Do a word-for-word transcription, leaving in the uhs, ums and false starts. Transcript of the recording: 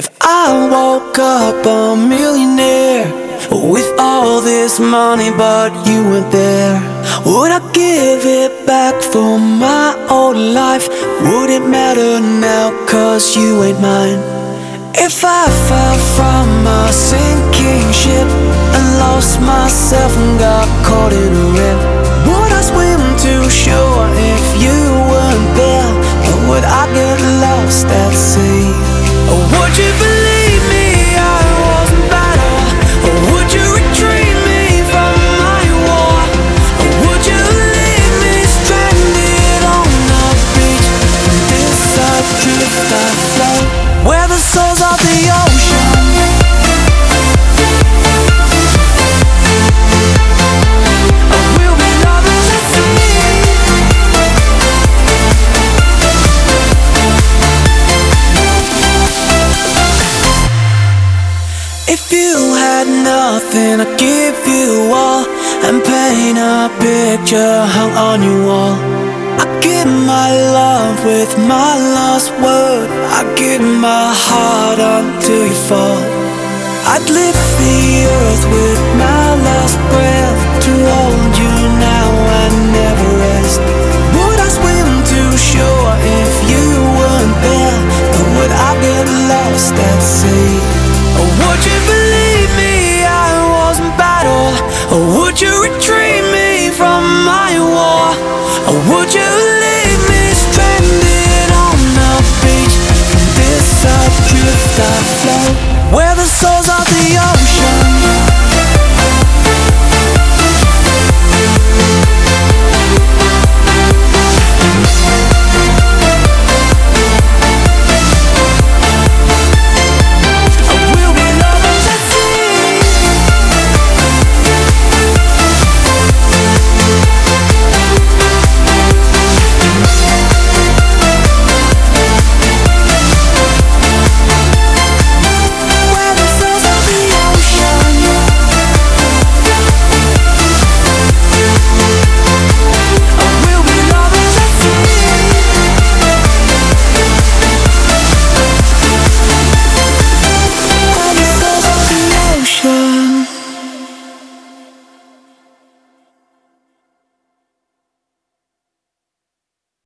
I woke up a millionaire with all this money, but you weren't there. Would I give it back for my old life? Would it matter now, cause you ain't mine? If I fell from a sinking ship and lost myself and got caught in a wreck, would I swim to shore if you weren't there? Or would I get lost at sea? Or would you believe me I wasn't bad? Or would you retrieve me from my war? Or would you leave me stranded on the beach? From this adrift I float, where the souls of the ocean meet. And we'll be lovers at sea. If you had nothing, I'd give you all and paint a picture hung on your wall. I'd give my love with my last word. I'd give my heart until you fall. I'd lift the earth with my last breath to hold you now and never rest. Would I swim to shore if you weren't there? Or would I get lost at sea? Or would you believe me I wasn't bad? Or would you retrieve me from my war?